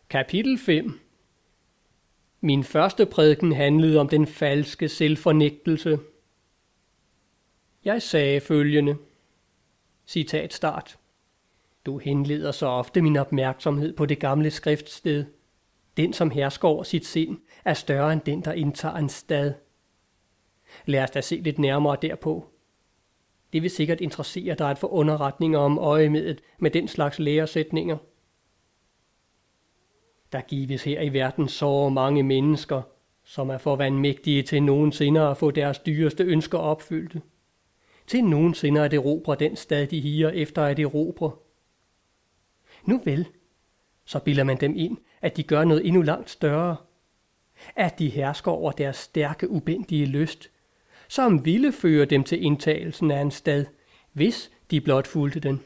Kapitel 5. Min første prædiken handlede om den falske selvfornægtelse. Jeg sagde følgende. Citat start. Du henleder så ofte min opmærksomhed på det gamle skriftsted. Den, som hersker over sit sind, er større end den, der indtager en stad. Lad os da se lidt nærmere derpå. Det vil sikkert interessere dig at få underretninger om øjemedet med den slags læresætninger. Der gives her i verden så mange mennesker, som er for vanmægtige til nogensinde at få deres dyreste ønsker opfyldte. Til nogensinde at erobre den stad, de higer efter at erobre. Nu vel, så bilder man dem ind, at de gør noget endnu langt større. At de hersker over deres stærke, ubændige lyst, som ville føre dem til indtagelsen af en stad, hvis de blot fulgte den.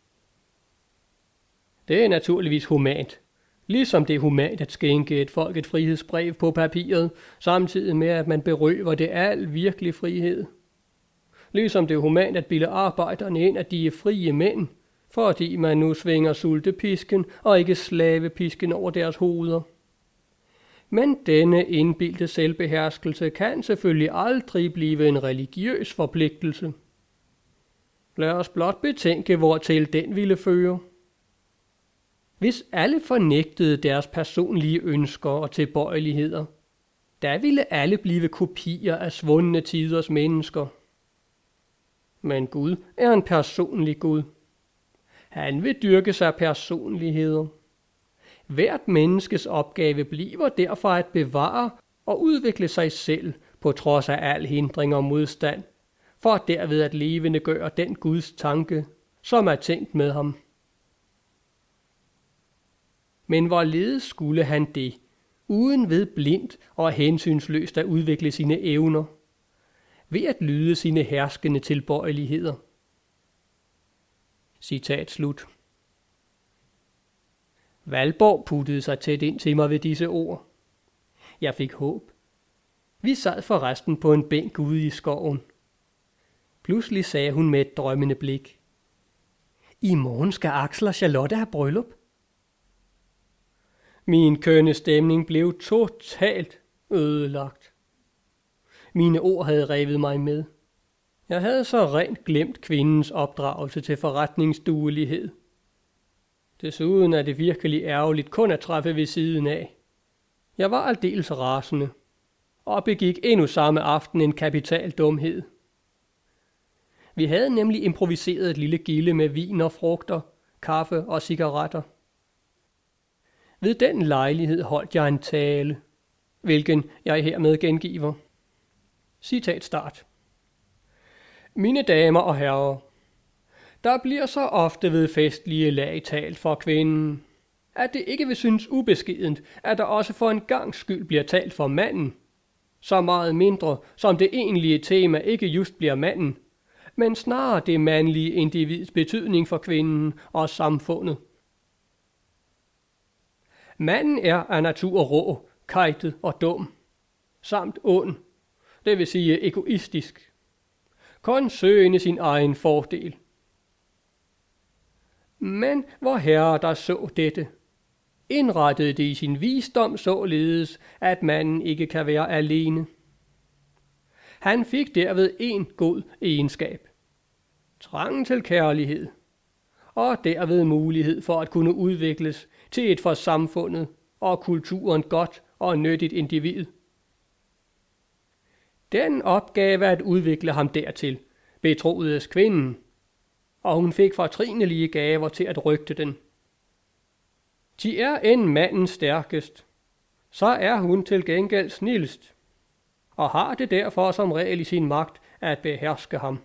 Det er naturligvis humant. Ligesom det er humant at skænke et folk et frihedsbrev på papiret, samtidig med at man berøver det al virkelig frihed. Ligesom det er humant at bilde arbejderne ind, at de er frie mænd, fordi man nu svinger sultepisken og ikke slavepisken over deres hoveder. Men denne indbildte selvbeherskelse kan selvfølgelig aldrig blive en religiøs forpligtelse. Lad os blot betænke, hvortil den ville føre. Hvis alle fornægtede deres personlige ønsker og tilbøjeligheder, da ville alle blive kopier af svundne tiders mennesker. Men Gud er en personlig Gud. Han vil dyrke sig personligheder. Hvert menneskes opgave bliver derfor at bevare og udvikle sig selv på trods af al hindring og modstand, for derved at levendegøre den Guds tanke, som er tænkt med ham. Men hvorledes skulle han det, uden ved blindt og hensynsløst at udvikle sine evner, ved at lyde sine herskende tilbøjeligheder? Citat slut. Valborg puttede sig tæt ind til mig ved disse ord. Jeg fik håb. Vi sad forresten på en bænk ude i skoven. Pludselig sagde hun med et drømmende blik. I morgen skal Aksel og Charlotte have bryllup. Min kønne stemning blev totalt ødelagt. Mine ord havde revet mig med. Jeg havde så rent glemt kvindens opdragelse til forretningsduelighed. Desuden er det virkelig ærgerligt kun at træffe ved siden af. Jeg var aldeles rasende, og begik endnu samme aften en kapital dumhed. Vi havde nemlig improviseret et lille gilde med vin og frugter, kaffe og cigaretter. Ved den lejlighed holdt jeg en tale, hvilken jeg hermed gengiver. Citat start. Mine damer og herrer, der bliver så ofte ved festlige lag talt for kvinden, at det ikke vil synes ubeskedent, at der også for en gangs skyld bliver talt for manden. Så meget mindre, som det egentlige tema ikke just bliver manden, men snarere det mandlige individs betydning for kvinden og samfundet. Manden er af natur rå, kejtet og dum, samt ond, det vil sige egoistisk, kun søgende sin egen fordel. Men vor Herre, der så dette, indrettede det i sin visdom således, at manden ikke kan være alene. Han fik derved en god egenskab, trangen til kærlighed, og derved mulighed for at kunne udvikles til et for samfundet og kulturen godt og nyttigt individ. Den opgave at udvikle ham dertil betroedes kvinden, og hun fik fortrinlige gaver til at røgte den. De er end manden stærkest, så er hun til gengæld snilst, og har det derfor som regel i sin magt at beherske ham.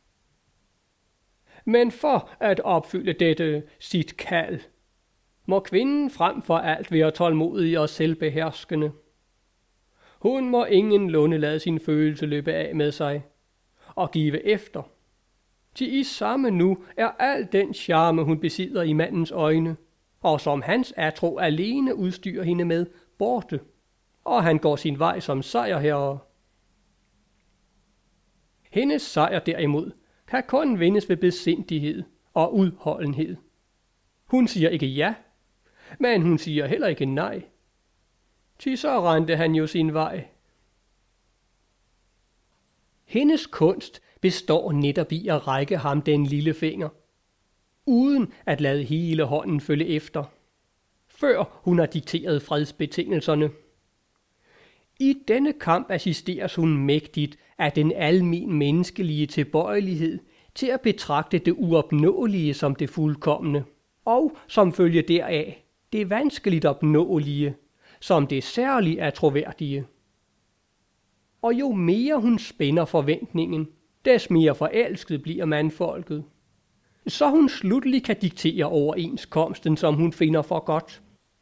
Men for at opfylde dette sit kald, må kvinden frem for alt være tålmodig og selvbeherskende. Hun må ingenlunde lade sin følelse løbe af med sig og give efter. Til i samme nu er al den charme, hun besidder i mandens øjne, og som hans atro alene udstyrer hende med, borte, og han går sin vej som sejrherre. Hendes sejr derimod kan kun vindes ved besindighed og udholdenhed. Hun siger ikke ja, Men hun siger heller ikke nej. Til så rendte han jo sin vej. Hendes kunst består netop i at række ham den lille finger, uden at lade hele hånden følge efter, før hun har dikteret fredsbetingelserne. I denne kamp assisteres hun mægtigt af den almen menneskelige tilbøjelighed til at betragte det uopnåelige som det fuldkomne, og som følge deraf det vanskeligt opnåelige som det særligt attråværdige. Og jo mere hun spænder forventningen, des mere forelsket bliver mandfolket, så hun slutlig kan diktere overenskomsten, som hun finder for godt.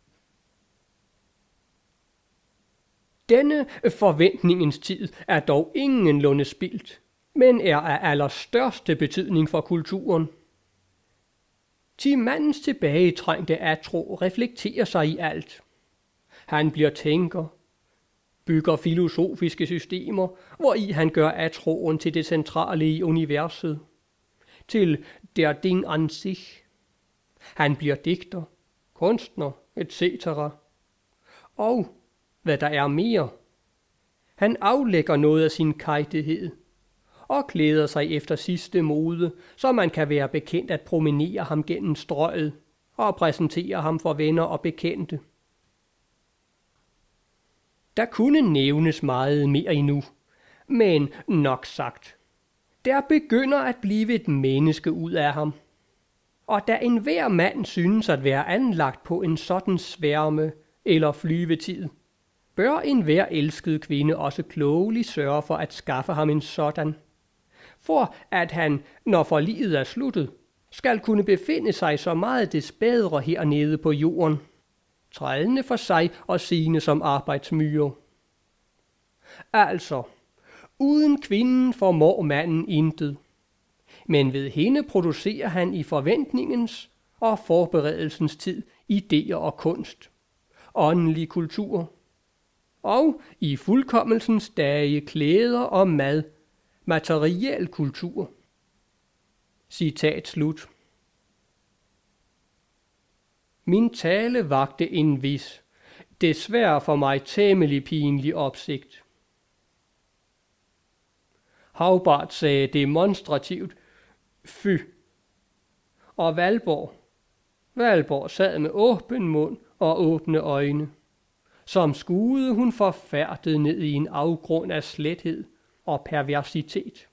Denne forventningens tid er dog ingenlunde spildt, men er af allerstørste betydning for kulturen. Til mandens tilbagetrængte atro reflekterer sig i alt. Han bliver tænker, bygger filosofiske systemer, hvori han gør atroen til det centrale i universet, til der Ding an sich. Han bliver digter, kunstner, etc. Og hvad der er mere. Han aflægger noget af sin kejtighed og klæder sig efter sidste mode, så man kan være bekendt at promenere ham gennem strøget og præsentere ham for venner og bekendte. Der kunne nævnes meget mere endnu, men nok sagt. Der begynder at blive et menneske ud af ham. Og da enhver mand synes at være anlagt på en sådan sværme eller flyvetid, bør enhver elsket kvinde også klogeligt sørge for at skaffe ham en sådan, for at han, når forliget er sluttet, skal kunne befinde sig så meget des bedre hernede på jorden, trædende for sig og sine som arbejdsmyrer. Altså, uden kvinden formår manden intet, men ved hende producerer han i forventningens og forberedelsens tid idéer og kunst, åndelig kultur, og i fuldkommelsens dage klæder og mad, materiel kultur. Citat slut. Min tale vagte en vis, desværre for mig temmelig pinlig opsigt. Hagbart sagde demonstrativt, fy. Og Valborg sad med åben mund og åbne øjne. Som skuede hun forfærdet ned i en afgrund af slethed og perversitet.